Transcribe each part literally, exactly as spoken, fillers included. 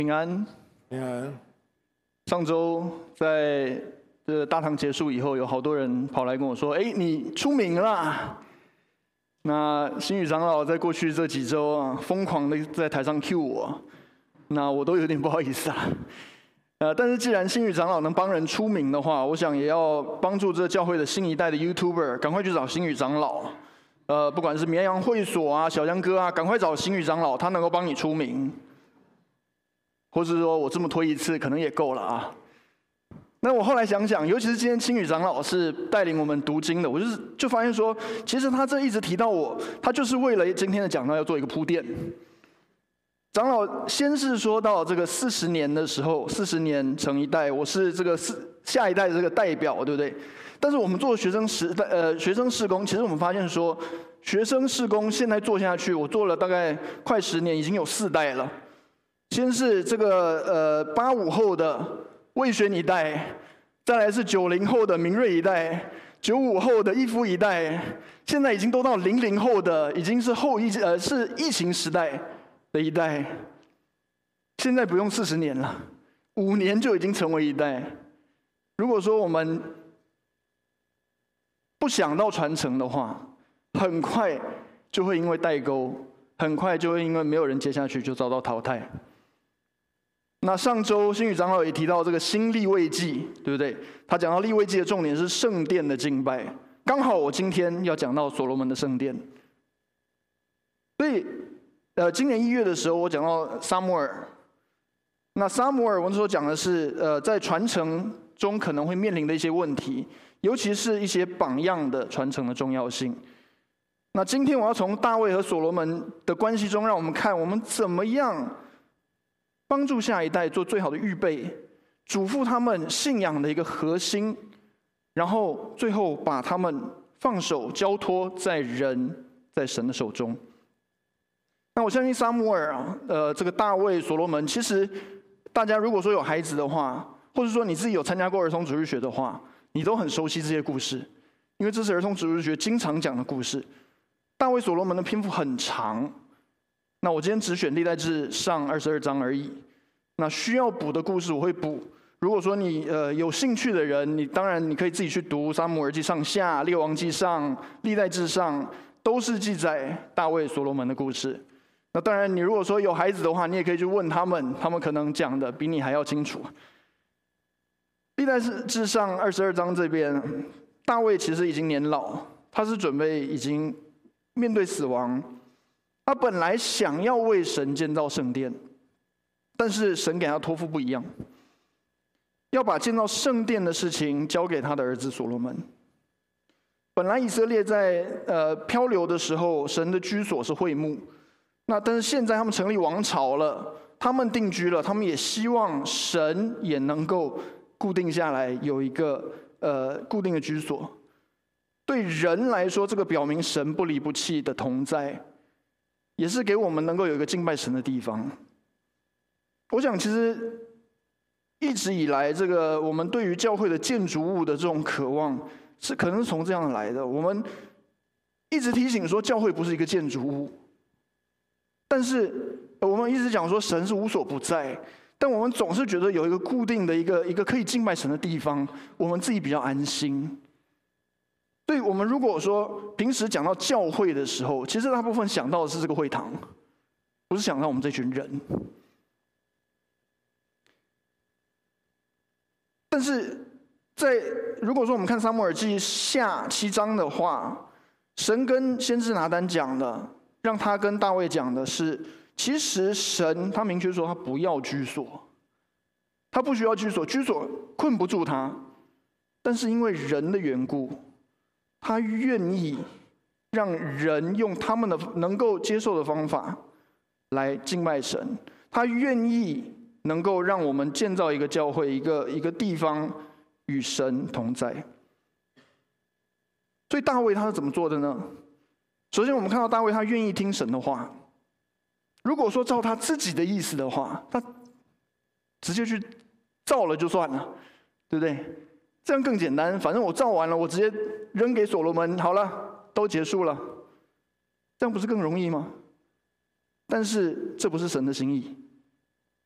平安， 平安。 上周在这大堂结束以后，有好多人跑来跟我说：“哎，你出名了啦！”那新宇长老在过去这几周啊，疯狂的在台上 cue 我，那我都有点不好意思啊。呃，但是既然新宇长老能帮人出名的话，我想也要帮助这教会的新一代的 YouTuber， 赶快去找新宇长老。呃，不管是绵阳会所啊、小江哥啊，赶快找新宇长老，他能够帮你出名。或是说我这么推一次，可能也够了啊。那我后来想想，尤其是今天青宇长老是带领我们读经的，我就是就发现说，其实他这一直提到我，他就是为了今天的讲道要做一个铺垫。长老先是说到这个四十年的时候，四十年成一代，我是这个四下一代的这个代表，对不对？但是我们做学生时代呃学生事工，其实我们发现说，学生事工现在做下去，我做了大概快十年，已经有四代了。先是这个呃八五后的魏轩一代，再来是九零后的明瑞一代，九五后的一夫一代，现在已经都到零零后的，已经是后疫呃是疫情时代的一代。现在不用四十年了，五年就已经成为一代。如果说我们不想到传承的话，很快就会因为代沟，很快就会因为没有人接下去就遭到淘汰。那上周新宇长老也提到这个新利未记，对不对？他讲到利未记的重点是圣殿的敬拜，刚好我今天要讲到所罗门的圣殿。所以，呃，今年一月的时候，我讲到撒母耳。那撒母耳，我那时候讲的是，呃，在传承中可能会面临的一些问题，尤其是一些榜样的传承的重要性。那今天我要从大卫和所罗门的关系中，让我们看我们怎么样帮助下一代做最好的预备，嘱咐他们信仰的一个核心，然后最后把他们放手交托在人在神的手中。那我相信撒母耳啊，呃，这个大卫、所罗门，其实大家如果说有孩子的话，或者说你自己有参加过儿童主日学的话，你都很熟悉这些故事，因为这是儿童主日学经常讲的故事。大卫、所罗门的篇幅很长。那我今天只选历代志上二十二章而已。那需要补的故事我会补。如果说你呃有兴趣的人，你当然你可以自己去读撒母耳记上下、列王记上、历代志上，都是记载大卫、所罗门的故事。那当然，你如果说有孩子的话，你也可以去问他们，他们可能讲的比你还要清楚。历代志上二十二章这边，大卫其实已经年老，他是准备已经面对死亡。他本来想要为神建造圣殿，但是神给他托付不一样，要把建造圣殿的事情交给他的儿子所罗门。本来以色列在呃漂流的时候，神的居所是会幕，那但是现在他们成立王朝了，他们定居了，他们也希望神也能够固定下来，有一个呃固定的居所。对人来说，这个表明神不离不弃的同在。也是给我们能够有一个敬拜神的地方。我想，其实一直以来，这个我们对于教会的建筑物的这种渴望，是可能是从这样来的。我们一直提醒说，教会不是一个建筑物，但是我们一直讲说神是无所不在，但我们总是觉得有一个固定的一个一个可以敬拜神的地方，我们自己比较安心。所以我们如果说平时讲到教会的时候，其实大部分想到的是这个会堂，不是想到我们这群人。但是在如果说我们看撒母耳记下七章的话，神跟先知拿单讲的，让他跟大卫讲的是，其实神他明确说他不要居所，他不需要居所，居所困不住他，但是因为人的缘故，他愿意让人用他们的能够接受的方法来敬拜神，他愿意能够让我们建造一个教会，一个一个地方与神同在。所以大卫他是怎么做的呢？首先我们看到大卫他愿意听神的话。如果说照他自己的意思的话，他直接去造了就算了，对不对？这样更简单，反正我造完了，我直接扔给所罗门，好了，都结束了，这样不是更容易吗？但是这不是神的心意。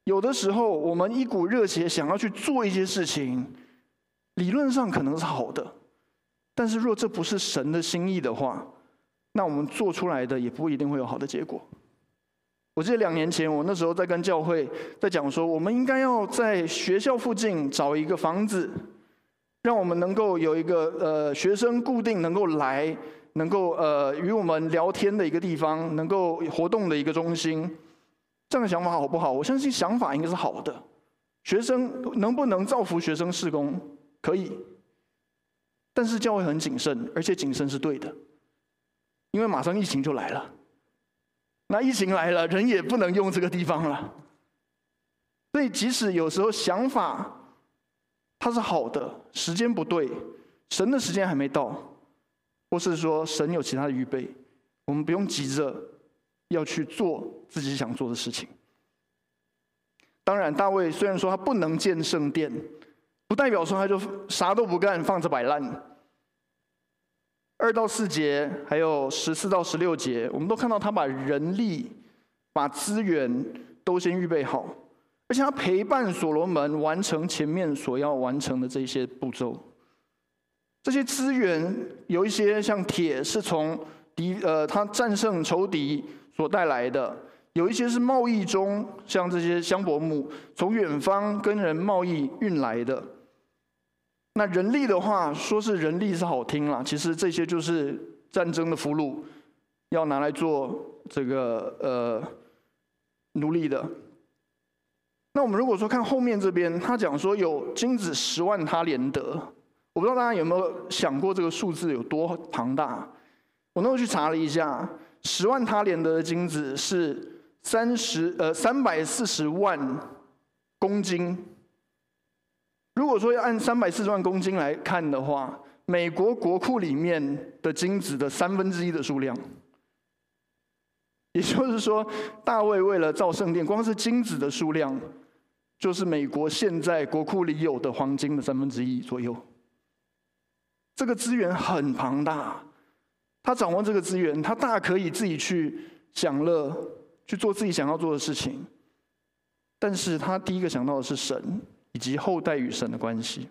有的时候我们一股热血想要去做一些事情，理论上可能是好的，但是若这不是神的心意的话，那我们做出来的也不一定会有好的结果。我记得两年前，我那时候在跟教会在讲说，我们应该要在学校附近找一个房子，让我们能够有一个呃学生固定能够来，能够呃与我们聊天的一个地方，能够活动的一个中心。这样的想法好不好？我相信想法应该是好的。学生能不能造福学生事工？可以，但是教会很谨慎，而且谨慎是对的，因为马上疫情就来了。那疫情来了，人也不能用这个地方了。所以，即使有时候想法它是好的，时间不对，神的时间还没到，或是说神有其他的预备，我们不用急着要去做自己想做的事情。当然，大卫虽然说他不能建圣殿，不代表说他就啥都不干，放着摆烂。二到四节，还有十四到十六节，我们都看到他把人力、把资源都先预备好，而且他陪伴所罗门完成前面所要完成的这些步骤。这些资源有一些像铁是从敌呃他战胜仇敌所带来的，有一些是贸易中，像这些香柏木从远方跟人贸易运来的。那人力的话，说是人力是好听啦，其实这些就是战争的俘虏，要拿来做这个呃奴隶的。那我们如果说看后面这边，他讲说有金子十万他连得，我不知道大家有没有想过这个数字有多庞大？我那时候去查了一下，十万他连得的金子是三十呃三百四十万公斤。如果说要按三百四十万公斤来看的话，美国国库里面的金子的三分之一的数量，也就是说，大卫为了造圣殿，光是金子的数量，就是美国现在国库里有的黄金的三分之一左右。这个资源很庞大，他掌握这个资源，他大可以自己去享乐，去做自己想要做的事情。但是他第一个想到的是神，以及后代与神的关系。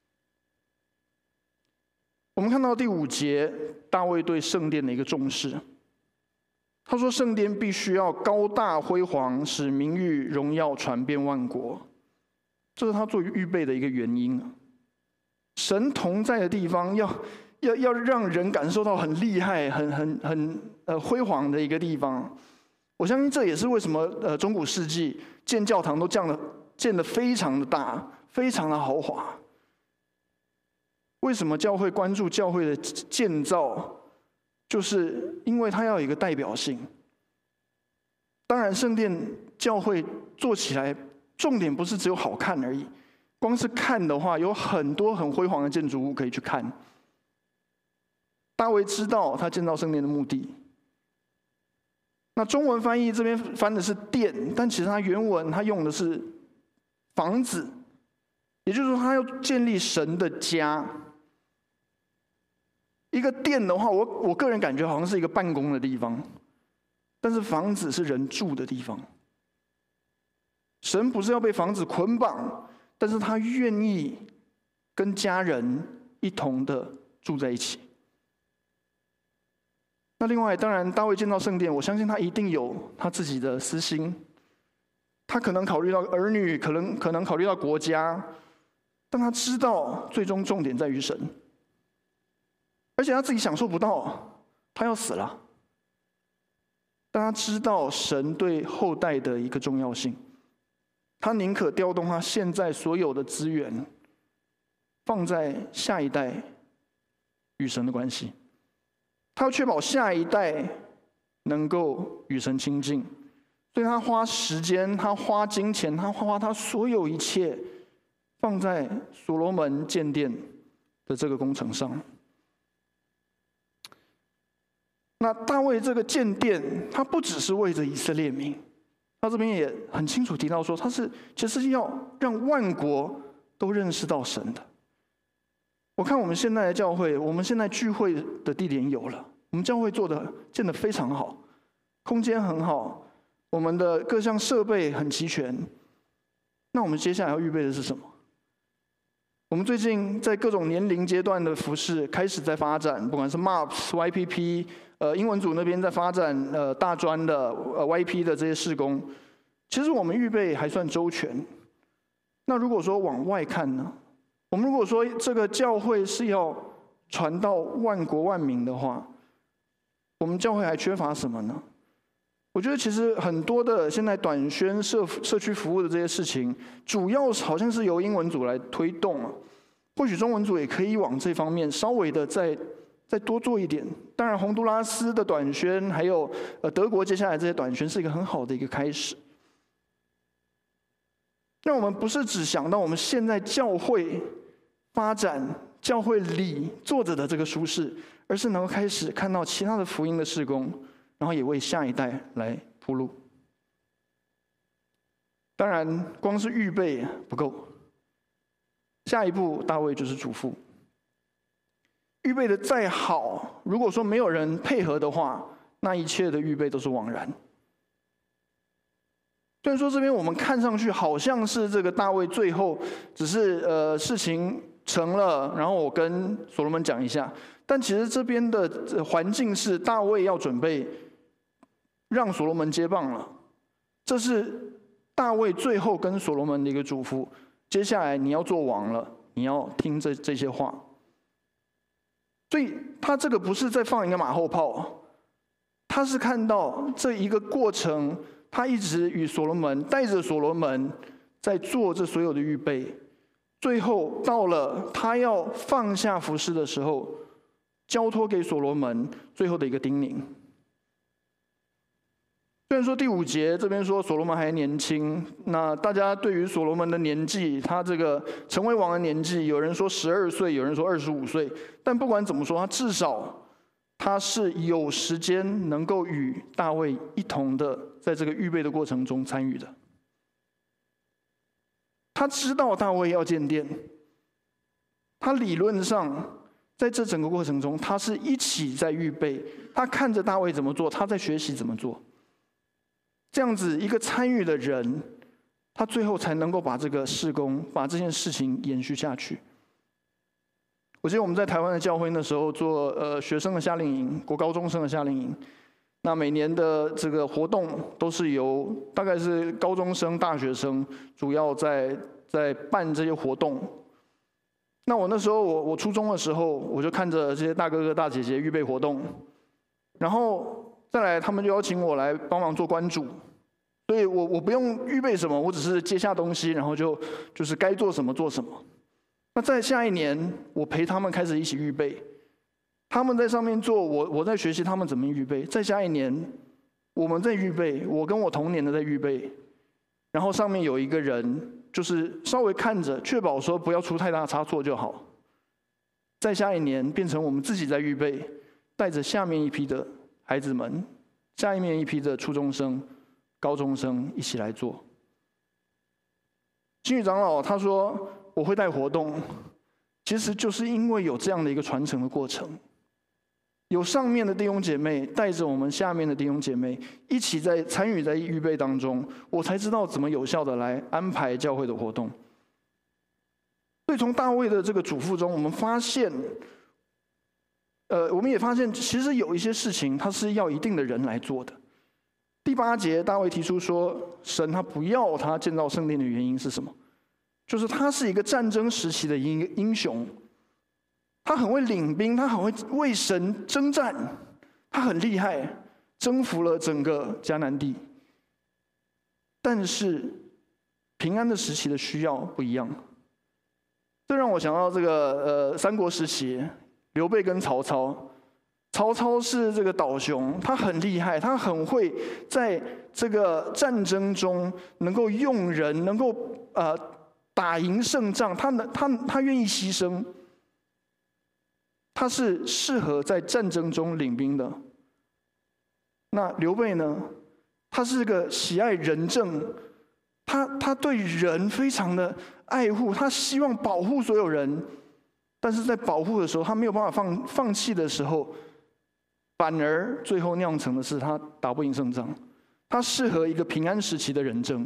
我们看到第五节，大卫对圣殿的一个重视。他说，圣殿必须要高大辉煌，使名誉荣耀传遍万国。这是他做预备的一个原因。神同在的地方要，要要让人感受到很厉害、很很很呃辉煌的一个地方。我相信这也是为什么呃中古世纪建教堂都这样的。建得非常的大，非常的豪华。为什么教会关注教会的建造？就是因为它要有一个代表性。当然，圣殿教会做起来，重点不是只有好看而已。光是看的话，有很多很辉煌的建筑物可以去看。大卫知道他建造圣殿的目的。那中文翻译这边翻的是殿，但其实它原文它用的是房子，也就是说，他要建立神的家。一个殿的话，我我个人感觉好像是一个办公的地方，但是房子是人住的地方。神不是要被房子捆绑，但是他愿意跟家人一同的住在一起。那另外，当然，大卫建造圣殿，我相信他一定有他自己的私心。他可能考虑到儿女，可能可能考虑到国家，但他知道最终重点在于神，而且他自己享受不到，他要死了。但他知道神对后代的一个重要性，他宁可调动他现在所有的资源，放在下一代与神的关系。他要确保下一代能够与神亲近。所以他花时间，他花金钱，他花他所有一切，放在所罗门建殿的这个工程上。那大卫这个建殿，他不只是为着以色列民，他这边也很清楚提到说，他是其实要让万国都认识到神的。我看我们现在的教会，我们现在聚会的地点有了，我们教会做的建得非常好，空间很好。我们的各项设备很齐全， 那我们接下来要预备的是什么？我们最近在各种年龄阶段的服事开始在发展，不管是 M A P S、Y P P， 呃，英文组那边在发展呃大专的、呃 Y P 的这些事工，其实我们预备还算周全。那如果说往外看呢？我们如果说这个教会是要传到万国万民的话，我们教会还缺乏什么呢？我觉得其实很多的现在短宣社社区服务的这些事情，主要好像是由英文组来推动啊。或许中文组也可以往这方面稍微的再再多做一点。当然，洪都拉斯的短宣，还有呃德国接下来这些短宣，是一个很好的一个开始。让我们不是只想到我们现在教会发展、教会里做着的这个舒适，而是能够开始看到其他的福音的事工，然后也为下一代来铺路。当然，光是预备不够。下一步，大卫就是嘱咐：预备的再好，如果说没有人配合的话，那一切的预备都是枉然。虽然说这边我们看上去好像是这个大卫最后只是呃事情成了，然后我跟所罗门讲一下，但其实这边的环境是大卫要准备让所罗门接棒了，这是大卫最后跟所罗门的一个嘱咐。接下来你要做王了，你要听这这些话。所以他这个不是在放一个马后炮，他是看到这一个过程，他一直与所罗门带着所罗门在做这所有的预备，最后到了他要放下服事的时候，交托给所罗门最后的一个叮咛。虽然说第五节这边说所罗门还年轻，那大家对于所罗门的年纪，他这个成为王的年纪，有人说十二岁，有人说二十五岁，但不管怎么说，他至少他是有时间能够与大卫一同的在这个预备的过程中参与的。他知道大卫要建殿，他理论上在这整个过程中，他是一起在预备，他看着大卫怎么做，他在学习怎么做。这样子一个参与的人，他最后才能够把这个事工、把这件事情延续下去。我记得我们在台湾的教会那时候做呃学生的夏令营，国高中生的夏令营，那每年的这个活动都是由大概是高中生、大学生主要在在办这些活动。那我那时候我我初中的时候，我就看着这些大哥哥大姐姐预备活动，然后再来他们就邀请我来帮忙做关主，所以我我不用预备什么，我只是接下东西，然后就就是该做什么做什么。那在下一年，我陪他们开始一起预备，他们在上面做，我我在学习他们怎么预备。在下一年，我们在预备，我跟我同年的在预备，然后上面有一个人，就是稍微看着，确保说不要出太大差错就好。在下一年变成我们自己在预备，带着下面一批的孩子们，下面一批的初中生、高中生一起来做。新宇长老他说我会带活动，其实就是因为有这样的一个传承的过程，有上面的弟兄姐妹带着我们下面的弟兄姐妹一起在参与在预备当中，我才知道怎么有效的来安排教会的活动。所以从大卫的这个嘱咐中，我们发现，呃，我们也发现其实有一些事情他是要一定的人来做的。第八节，大卫提出说，神他不要他建造圣殿的原因是什么？就是他是一个战争时期的英英雄，他很会领兵，他很会为神征战，他很厉害，征服了整个迦南地。但是平安的时期的需要不一样，这让我想到这个呃三国时期，刘备跟曹操。曹操是这个导雄，他很厉害，他很会在这个战争中能够用人，能够呃打赢胜仗，他能他他愿意牺牲，他是适合在战争中领兵的。那刘备呢？他是个喜爱仁政，他他对人非常的爱护，他希望保护所有人，但是在保护的时候，他没有办法放放弃的时候。反而最后酿成的是他打不赢胜仗，他适合一个平安时期的仁政，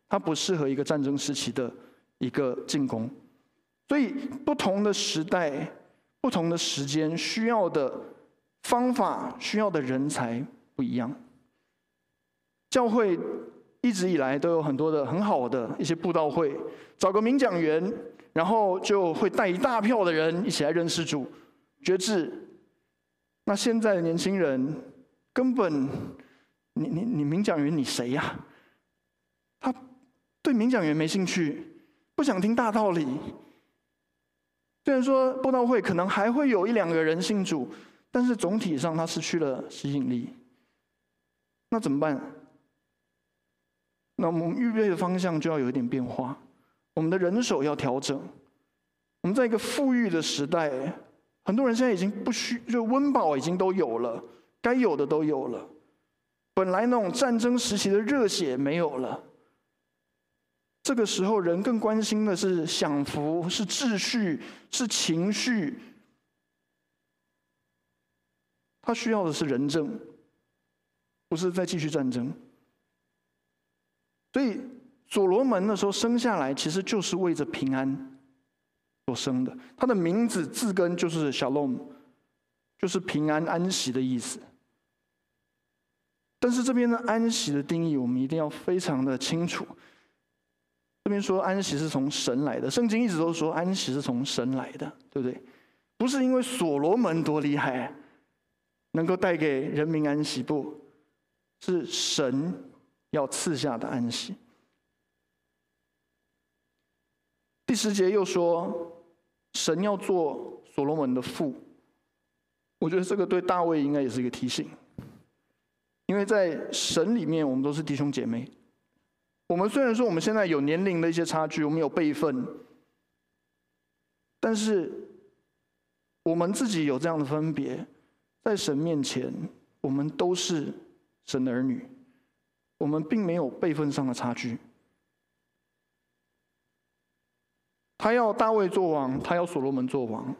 它不适合一个战争时期的一个进攻。所以不同的时代、不同的时间，需要的方法、需要的人才不一样。教会一直以来都有很多的很好的一些布道会，找个名讲员，然后就会带一大票的人一起来认识主、决志。那现在的年轻人根本，你你你名讲员你谁呀、啊？他对名讲员没兴趣，不想听大道理。虽然说布道会可能还会有一两个人信主，但是总体上它失去了吸引力。那怎么办？那我们预备的方向就要有一点变化，我们的人手要调整。我们在一个富裕的时代，很多人现在已经不需，就温饱已经都有了，该有的都有了。本来那种战争时期的热血没有了。这个时候，人更关心的是享福，是秩序，是情绪。他需要的是人证，不是再继续战争。所以，所罗门那时候生下来，其实就是为着平安所生的。他的名字字根就是 Shalom， 就是平安、安息的意思。但是这边的安息的定义，我们一定要非常的清楚。这边说安息是从神来的，圣经一直都说安息是从神来的，对不对？不是因为所罗门多厉害，能够带给人民安息，不是神要赐下的安息。第十节又说，神要做所罗门的父。我觉得这个对大卫应该也是一个提醒，因为在神里面，我们都是弟兄姐妹。我们虽然说我们现在有年龄的一些差距，我们有辈分，但是我们自己有这样的分别，在神面前，我们都是神的儿女。我们并没有辈分上的差距。他要大卫做王，他要所罗门做王。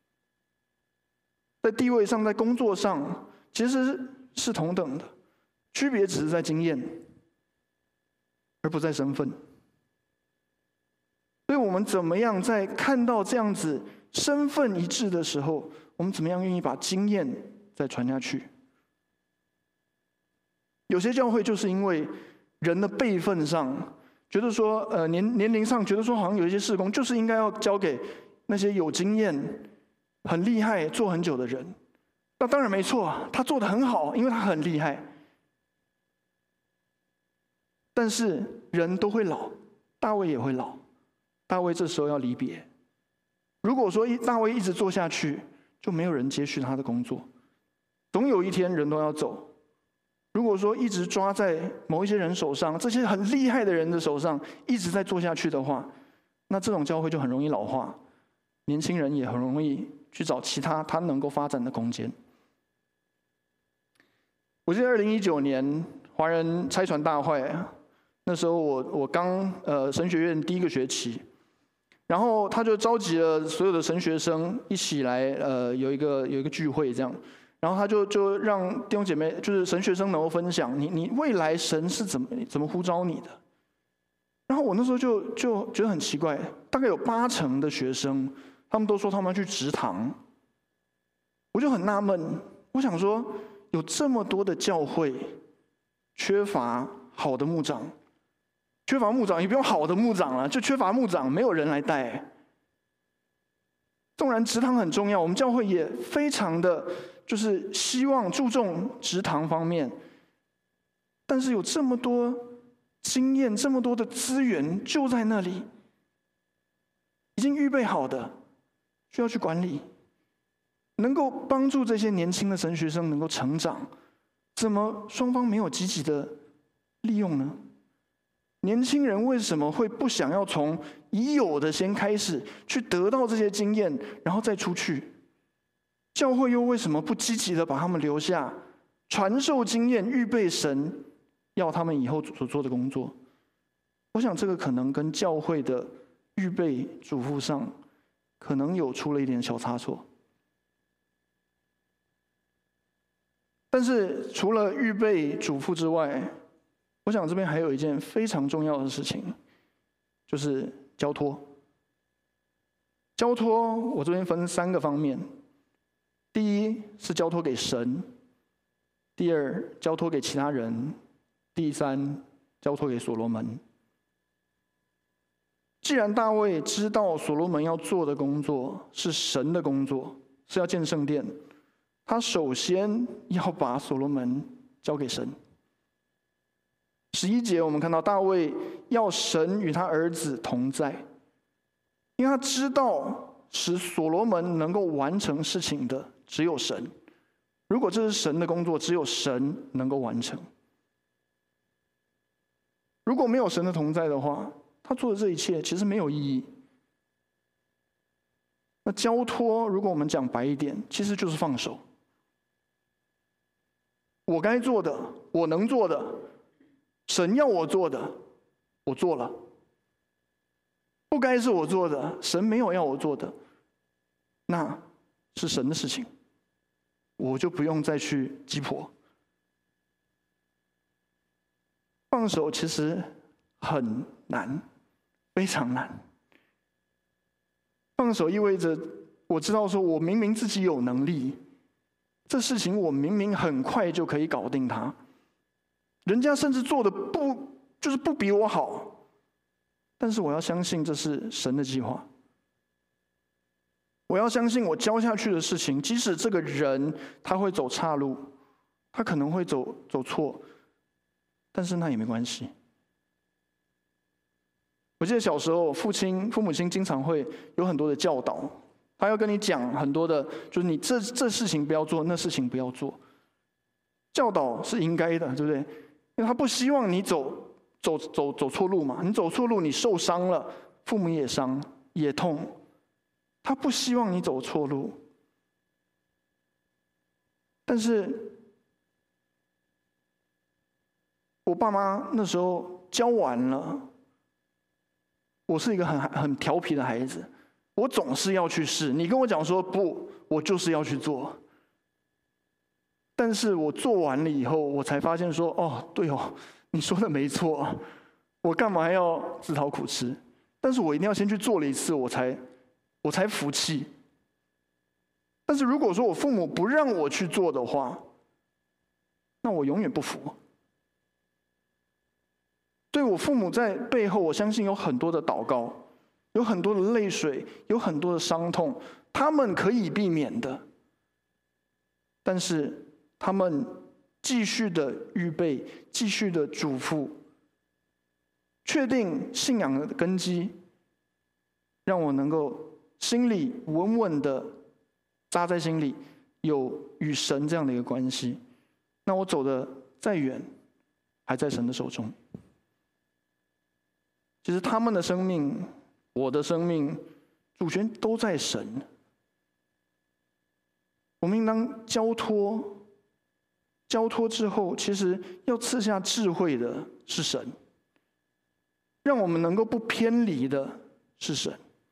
在地位上，在工作上，其实是同等的，区别只是在经验，而不在身份。所以我们怎么样在看到这样子身份一致的时候，我们怎么样愿意把经验再传下去？有些教会就是因为人的辈分上，觉得说，呃，年年龄上觉得说，好像有一些事工就是应该要交给那些有经验、很厉害、做很久的人。那当然没错，他做得很好，因为他很厉害。但是人都会老，大卫也会老，大卫这时候要离别。如果说大卫一直做下去，就没有人接续他的工作，总有一天人都要走。如果说一直抓在某一些人手上，这些很厉害的人的手上，一直在做下去的话，那这种教会就很容易老化，年轻人也很容易去找其他他能够发展的空间。我记得二零一九年华人差传大会，那时候我我刚呃神学院第一个学期，然后他就召集了所有的神学生一起来呃有一个有一个聚会这样。然后他就就让弟兄姐妹，就是神学生能够分享你你未来神是怎么怎么呼召你的。然后我那时候就就觉得很奇怪，大概有八成的学生，他们都说他们要去植堂。我就很纳闷，我想说，有这么多的教会缺乏好的牧长，缺乏牧长也不用好的牧长了，就缺乏牧长，没有人来带。纵然植堂很重要，我们教会也非常的。就是希望注重植堂方面，但是有这么多经验，这么多的资源就在那里，已经预备好的，需要去管理，能够帮助这些年轻的神学生能够成长，怎么双方没有积极的利用呢？年轻人为什么会不想要从已有的先开始，去得到这些经验，然后再出去？教会又为什么不积极的把他们留下，传授经验，预备神要他们以后所做的工作？我想这个可能跟教会的预备嘱咐上，可能有出了一点小差错。但是除了预备嘱咐之外， 我想这边还有一件非常重要的事情，就是交托。交托，我这边分三个方面：第一是交托给神；第二，交托给其他人；第三，交托给所罗门。既然大卫知道所罗门要做的工作是神的工作，是要建圣殿，他首先要把所罗门交给神。十一节我们看到大卫要神与他儿子同在，因为他知道使所罗门能够完成事情的只有神。如果这是神的工作，只有神能够完成。如果没有神的同在的话，他做的这一切其实没有意义。那交托，如果我们讲白一点，其实就是放手。我该做的，我能做的，神要我做的，我做了。不该是我做的，神没有要我做的，那是神的事情，我就不用再去鸡婆。放手其实很难，非常难。放手意味着我知道说，我明明自己有能力，这事情我明明很快就可以搞定它，人家甚至做的不就是不比我好，但是我要相信这是神的计划。我要相信我交下去的事情，即使这个人他会走岔路，他可能会走走错，但是那也没关系。我记得小时候，父亲、父母亲经常会有很多的教导，他要跟你讲很多的，就是你这这事情不要做，那事情不要做。教导是应该的，对不对？因为他不希望你走走走走错路嘛，你走错路，你受伤了，父母也伤也痛，他不希望你走错路。但是，我爸妈那时候教完了。我是一个很很调皮的孩子，我总是要去试。你跟我讲说不，我就是要去做。但是我做完了以后，我才发现说，哦，对哦，你说的没错，我干嘛要自讨苦吃？但是我一定要先去做了一次，我才我才服气。但是如果说我父母不让我去做的话，那我永远不服。对，我父母在背后，我相信有很多的祷告，有很多的泪水，有很多的伤痛，他们可以避免的，但是他们继续的预备，继续的嘱咐，确定信仰的根基，让我能够心里稳稳的扎在心里，有与神这样的一个关系。那我走的再远，还在神的手中。其实他们的生命，我的生命，主权都在神。我们应当交托，交托之后，其实要赐下智慧的是神，让我们能够不偏离的是神。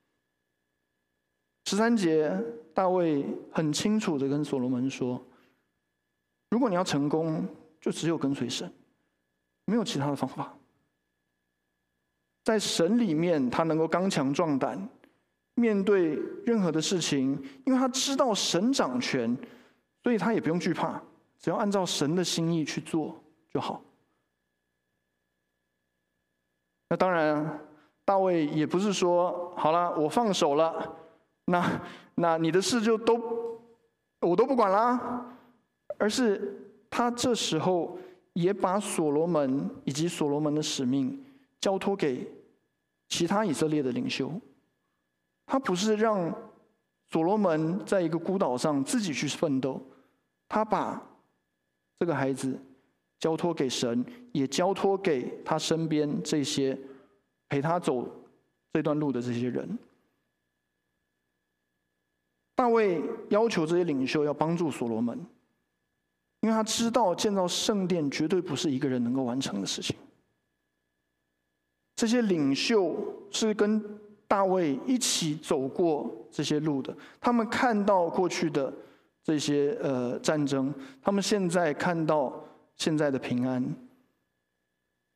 十三节，大卫很清楚的跟所罗门说：如果你要成功，就只有跟随神，没有其他的方法。在神里面，他能够刚强壮胆，面对任何的事情，因为他知道神掌权，所以他也不用惧怕，只要按照神的心意去做就好。那当然，大卫也不是说好了，我放手了，那那你的事就都我都不管啦，而是他这时候也把所罗门以及所罗门的使命交托给其他以色列的领袖，他不是让所罗门在一个孤岛上自己去奋斗，他把这个孩子交托给神，也交托给他身边这些陪他走这段路的这些人。大卫要求这些领袖要帮助所罗门，因为他知道建造圣殿绝对不是一个人能够完成的事情。这些领袖是跟大卫一起走过这些路的，他们看到过去的这些呃战争，他们现在看到现在的平安。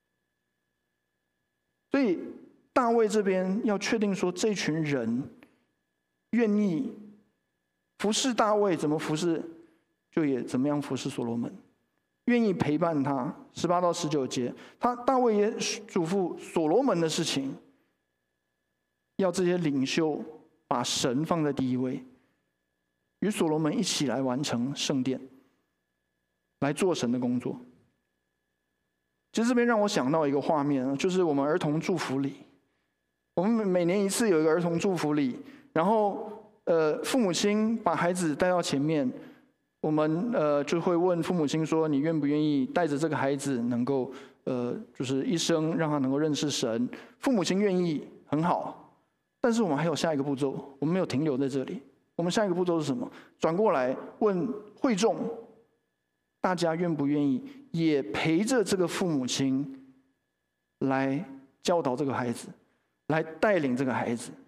所以大卫这边要确定说，这群人愿意服侍大卫，怎么服侍，就也怎么样服侍所罗门，愿意陪伴他。十八到十九节，他大卫也嘱咐所罗门的事情，要这些领袖把神放在第一位，与所罗门一起来完成圣殿，来做神的工作。其实这边让我想到一个画面，就是我们儿童祝福礼。我们每年一次有一个儿童祝福礼，然后呃，父母亲把孩子带到前面，我们呃就会问父母亲说：“你愿不愿意带着这个孩子能够呃，就是一生让他能够认识神？”父母亲愿意，很好。但是我们还有下一个步骤，我们没有停留在这里。我们下一个步骤是什么？转过来问会众，大家愿不愿意也陪着这个父母亲来教导这个孩子，来带领这个孩子，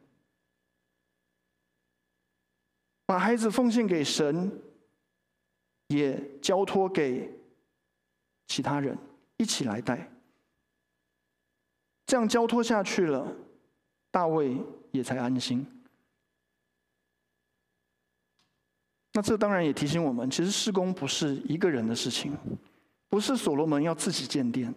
把孩子奉献给神，也交托给其他人一起来带。这样交托下去了，大卫也才安心。那这当然也提醒我们，其实事工不是一个人的事情，不是所罗门要自己建殿。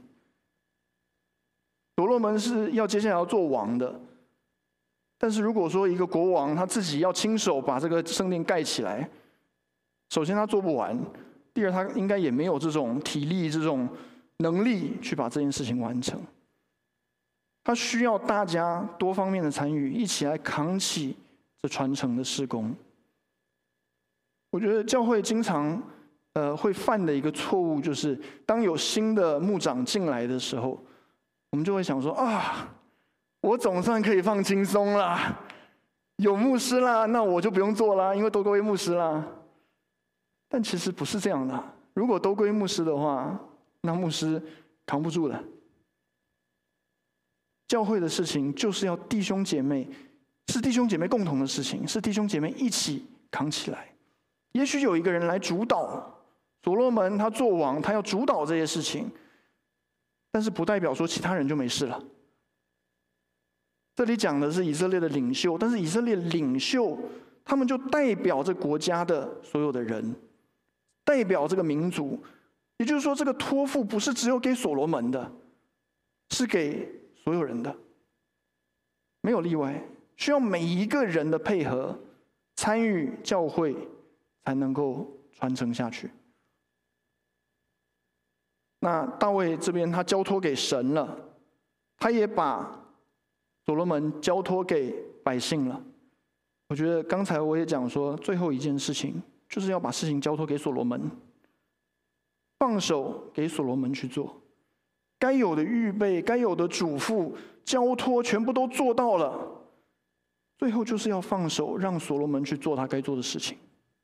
所罗门是要接下来要做王的，但是如果说一个国王他自己要亲手把这个圣殿盖起来，首先他做不完，第二他应该也没有这种体力、这种能力去把这件事情完成。他需要大家多方面的参与，一起来扛起这传承的事工。我觉得教会经常呃会犯的一个错误，就是当有新的牧长进来的时候，我们就会想说啊，我总算可以放轻松啦，有牧师啦，那我就不用做啦，因为都归牧师啦。但其实不是这样的，如果都归牧师的话，那牧师扛不住了。教会的事情就是要弟兄姐妹，是弟兄姐妹共同的事情，是弟兄姐妹一起扛起来。也许有一个人来主导，所罗门他做王，他要主导这些事情，但是不代表说其他人就没事了。这里讲的是以色列的领袖，但是以色列领袖他们就代表着国家的所有的人，代表这个民族。也就是说，这个托付不是只有给所罗门的，是给所有人的，没有例外，需要每一个人的配合、参与教会，才能够传承下去。那大卫这边他交托给神了，他也把所罗门交托给百姓了。我觉得刚才我也讲说，最后一件事情就是要把事情交托给所罗门，放手给所罗门去做。该有的预备，该有的嘱咐、交托，全部都做到了。最后就是要放手，让所罗门去做他该做的事情。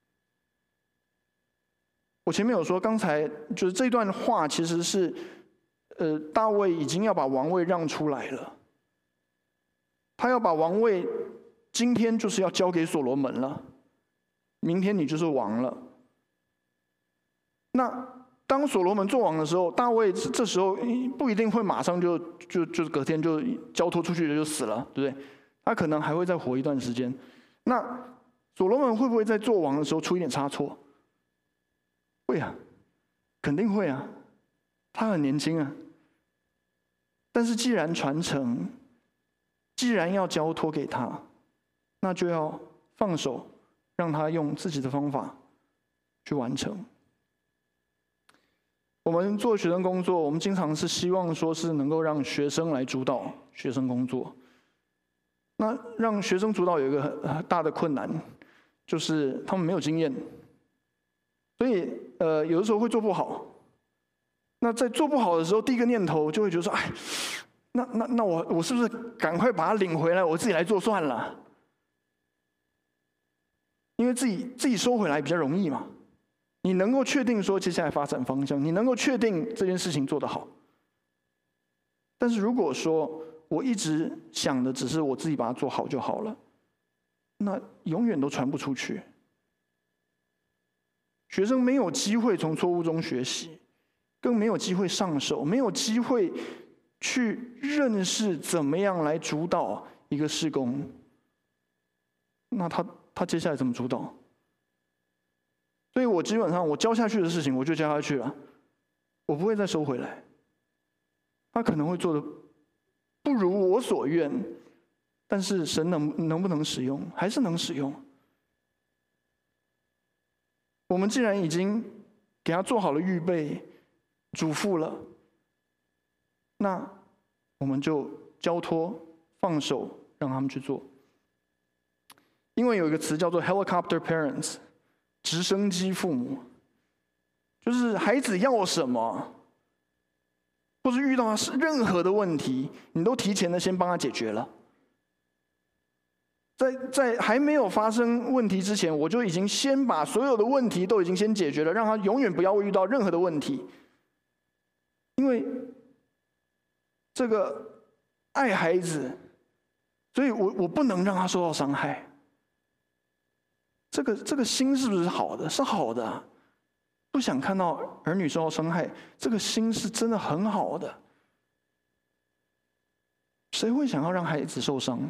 我前面有说，刚才就是这段话其实是，呃，大卫已经要把王位让出来了，他要把王位，今天就是要交给所罗门了，明天你就是王了。那当所罗门做王的时候，大卫这时候不一定会马上就就就隔天就交托出去就死了，对不对？他可能还会再活一段时间。那所罗门会不会在做王的时候出一点差错？会啊，肯定会啊，他很年轻啊。但是既然传承，既然要交托给他，那就要放手，让他用自己的方法去完成。我们做学生工作，我们经常是希望说是能够让学生来主导学生工作。那让学生主导有一个很大的困难，就是他们没有经验，所以呃有的时候会做不好。那在做不好的时候，第一个念头就会觉得说，哎，那那那我我是不是赶快把他领回来，我自己来做算了？因为自己自己收回来比较容易嘛。你能够确定说接下来发展方向，你能够确定这件事情做得好。但是如果说我一直想的只是我自己把它做好就好了，那永远都传不出去。学生没有机会从错误中学习，更没有机会上手，没有机会去认识怎么样来主导一个事工，那他他接下来怎么主导？所以我基本上我教下去的事情，我就教下去了，我不会再收回来。他可能会做的不如我所愿，但是神能能不能使用，还是能使用。我们既然已经给他做好了预备，嘱咐了，那我们就交托、放手，让他们去做。因为有一个词叫做 helicopter parents， 直升机父母，就是孩子要什么，或是遇到任何的问题，你都提前的先帮他解决了。在在还没有发生问题之前，我就已经先把所有的问题都已经先解决了，让他永远不要遇到任何的问题。因为这个爱孩子，所以我我不能让他受到伤害。这个这个心是不是好的？是好的啊，不想看到儿女受到伤害，这个心是真的很好的。谁会想要让孩子受伤？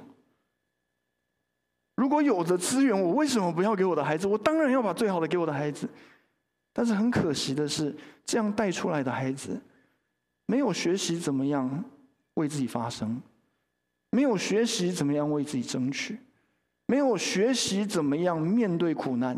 如果有的资源，我为什么不要给我的孩子？我当然要把最好的给我的孩子。但是很可惜的是，这样带出来的孩子，没有学习怎么样为自己发声，没有学习怎么样为自己争取，没有学习怎么样面对苦难。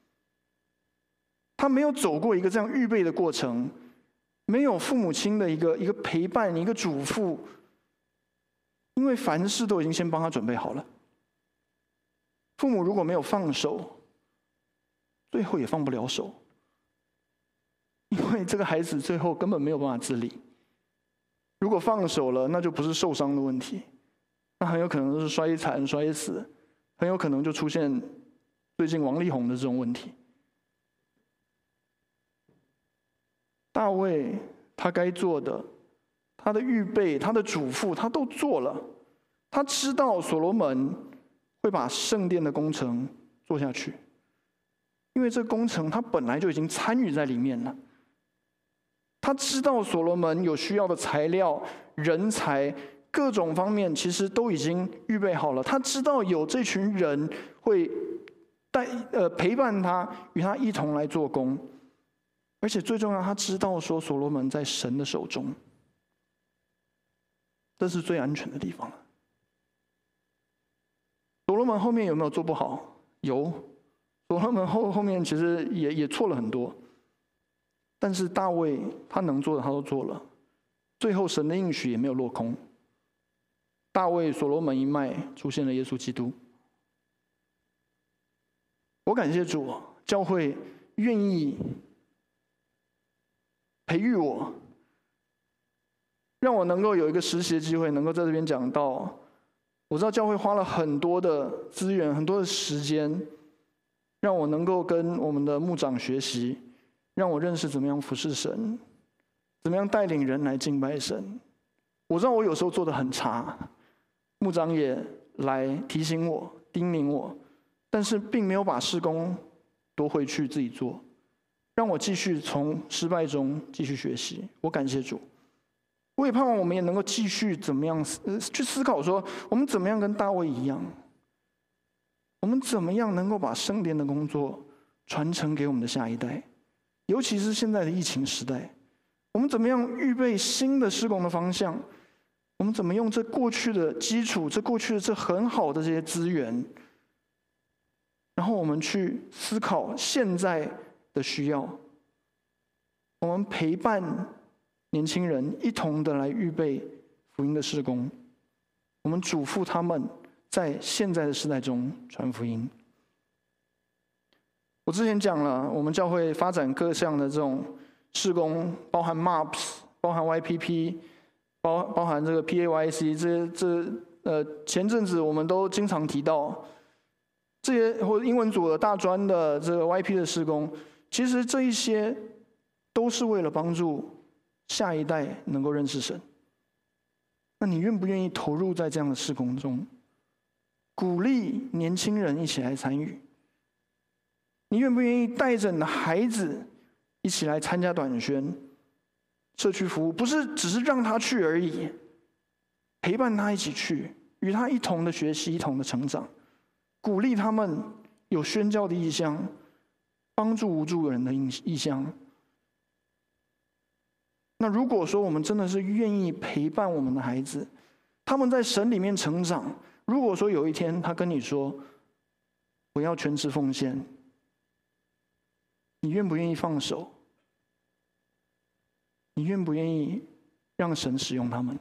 他没有走过一个这样预备的过程，没有父母亲的一个一个陪伴，一个嘱咐，因为凡事都已经先帮他准备好了。父母如果没有放手，最后也放不了手，因为这个孩子最后根本没有办法自理。如果放手了，那就不是受伤的问题，那很有可能是摔残、摔死，很有可能就出现最近王力宏的这种问题。大卫他该做的，他的预备，他的嘱咐，他都做了。他知道所罗门会把圣殿的工程做下去，因为这工程他本来就已经参与在里面了。他知道所罗门有需要的材料、人才，各种方面其实都已经预备好了。他知道有这群人会带呃陪伴他，与他一同来做工。而且最重要，他知道说所罗门在神的手中，这是最安全的地方。所罗门后面有没有做不好？有，所罗门后后面其实也也错了很多，但是大卫他能做的他都做了，最后神的应许也没有落空。大卫所罗门一脉出现了耶稣基督。我感谢主，教会愿意培育我，让我能够有一个实习的机会，能够在这边讲道。我知道教会花了很多的资源、很多的时间，让我能够跟我们的牧长学习，让我认识怎么样服侍神，怎么样带领人来敬拜神。我知道我有时候做得很差，牧长也来提醒我、叮咛我，但是并没有把事工夺回去自己做，让我继续从失败中继续学习。我感谢主。我也盼望我们也能够继续怎么样去思考，说我们怎么样跟大卫一样，我们怎么样能够把圣殿的工作传承给我们的下一代，尤其是现在的疫情时代，我们怎么样预备新的施工的方向，我们怎么用这过去的基础，这过去的这很好的这些资源，然后我们去思考现在的需要，我们陪伴年轻人一同的来预备福音的事工，我们嘱咐他们在现在的时代中传福音。我之前讲了，我们教会发展各项的这种事工，包含 M A P S， 包含 Y P P， 包包含这个 P A Y C， 这这呃前阵子我们都经常提到这些，或者英文组的大专的这个 Y P 的事工，其实这一些都是为了帮助下一代能够认识神。那你愿不愿意投入在这样的事工中，鼓励年轻人一起来参与？你愿不愿意带着你的孩子一起来参加短宣、社区服务？不是只是让他去而已， 陪伴他一起去，与他一同的学习，一同的成长，鼓励他们有宣教的意向，帮助无助人的意向。那如果说我们真的是愿意陪伴我们的孩子，他们在神里面成长，如果说有一天他跟你说我要全职奉献，你愿不愿意放手？你愿不愿意让神使用他们？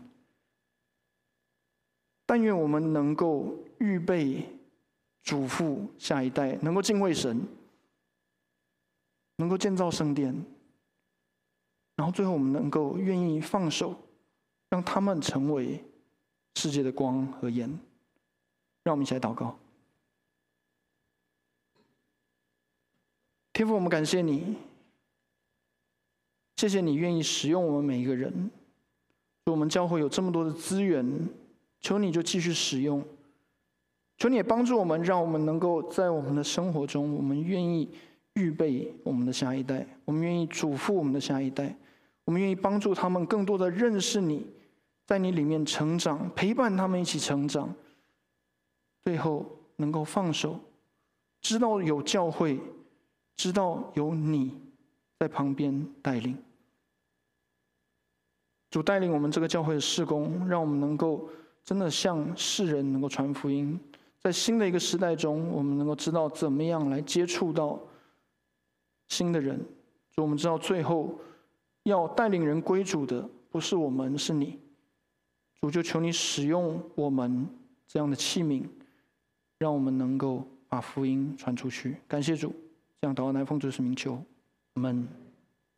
但愿我们能够预备嘱咐下一代，能够敬畏神，能够建造圣殿，然后最后我们能够愿意放手，让他们成为世界的光和盐。让我们一起来祷告。天父，我们感谢你，谢谢你愿意使用我们每一个人。我们教会有这么多的资源，求你就继续使用，求你也帮助我们，让我们能够在我们的生活中，我们愿意预备我们的下一代，我们愿意嘱咐我们的下一代，我们愿意帮助他们更多的认识你，在你里面成长，陪伴他们一起成长，最后能够放手，知道有教会，知道有你在旁边带领。主带领我们这个教会的事工，让我们能够真的向世人能够传福音。在新的一个时代中，我们能够知道怎么样来接触到新的人。主，我们知道最后要带领人归主的不是我们，是你。主，就求你使用我们这样的器皿，让我们能够把福音传出去。感谢主，这样祷告乃奉主耶稣名求，阿们。